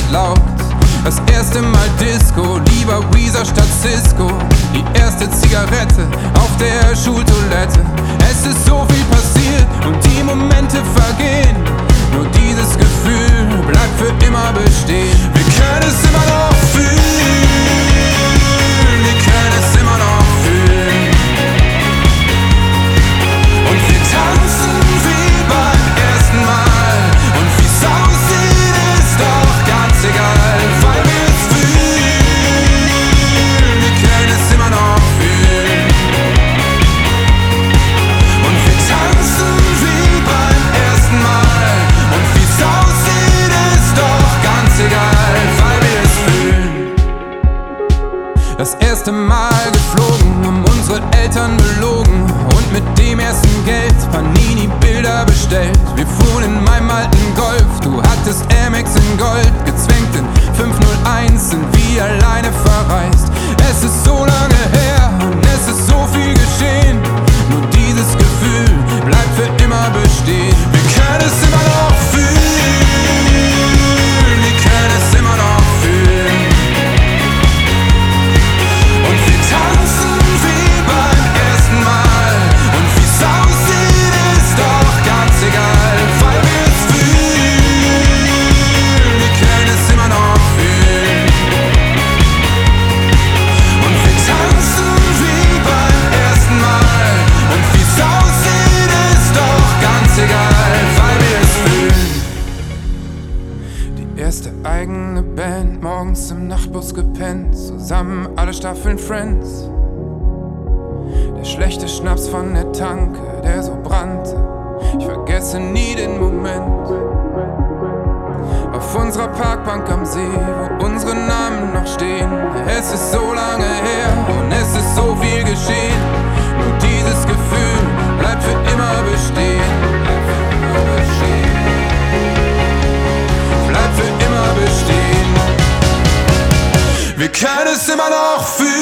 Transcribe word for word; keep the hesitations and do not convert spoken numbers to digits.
laut. Das erste Mal Disco, lieber Weezer statt Cisco. Die erste Zigarette auf der Schultoilette. Es ist so viel passiert und die Momente vergehen. Nur dieses Gefühl bleibt für immer bestehen. Wir können es immer noch fühlen. Wir können es immer noch fühlen. Und wir tanzen wie beim ersten Mal. Und wie's aussieht, ist doch ganz egal, weil wir es fühlen. Wir können es immer noch fühlen. Und wir tanzen wie beim ersten Mal. Und wie's aussieht, ist doch ganz egal, weil wir es fühlen. Das erste Mal geflogen, um unsere Eltern belogen. Und mit dem ersten Geld Panini-Bilder bestellt. Wir fuhren in meinem alten Golf, du hattest Amex in Gold. Gezwängt in fünf null eins sind wir alleine verreist. Es ist so lange her und es ist so viel geschehen. Nur dieses Gefühl bleibt für immer bestehen. Wir können es immer noch fühlen. Wir können es immer noch fühlen. Und wir tanzen wie beim ersten Mal. Und wie's aussieht, ist doch ganz egal, weil wir es fühlen. Wir können es immer noch fühlen. Und wir tanzen wie beim ersten Mal. Und wie's aussieht, ist doch ganz egal, weil wir es fühlen. Die erste eigene Band, morgens im Nachtbus gepennt. Zusammen alle Staffeln Friends. Der schlechte Schnaps von der Tanke, der so brannte. Ich vergesse nie den Moment. Auf unserer Parkbank am See, wo unsere Namen noch stehen. Es ist so lange her und es ist so viel geschehen. Nur dieses Gefühl bleibt für immer bestehen. Bleibt für immer bestehen. Wir können es immer noch fühlen.